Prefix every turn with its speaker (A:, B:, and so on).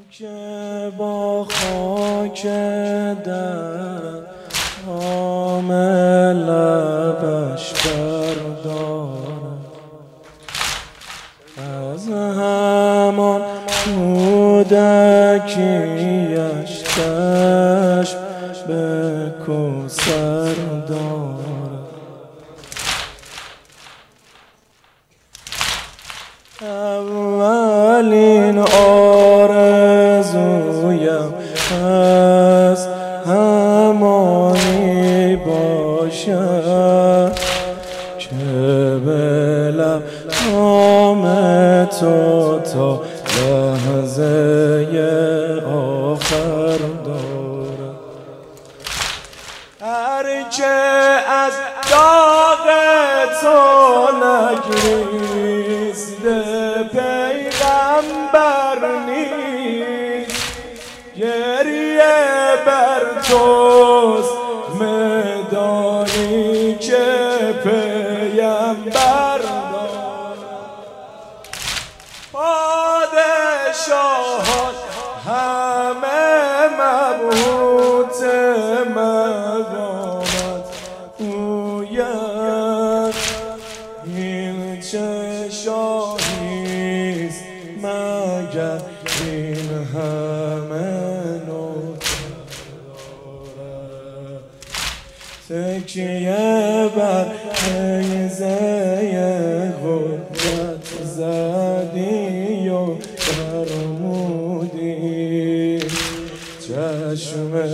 A: که با خاک در نام لبش بردارم، از همان کودکیش چشم به کوثر دارم. اولین آرزویم از همانی باشد که به لب نام تو تا لحظه آخر دارم. هرچه از داغ تو نگریسته پیغمبر نیست، گریه بر توست مدانی که پیغمبر دارم. پادشاهان همه مبهوت مقامت اوید، این چه شاهیست مگر این همه نوکر دارد. تکیه بر نیزه قدرت زدی و فرمودی چشم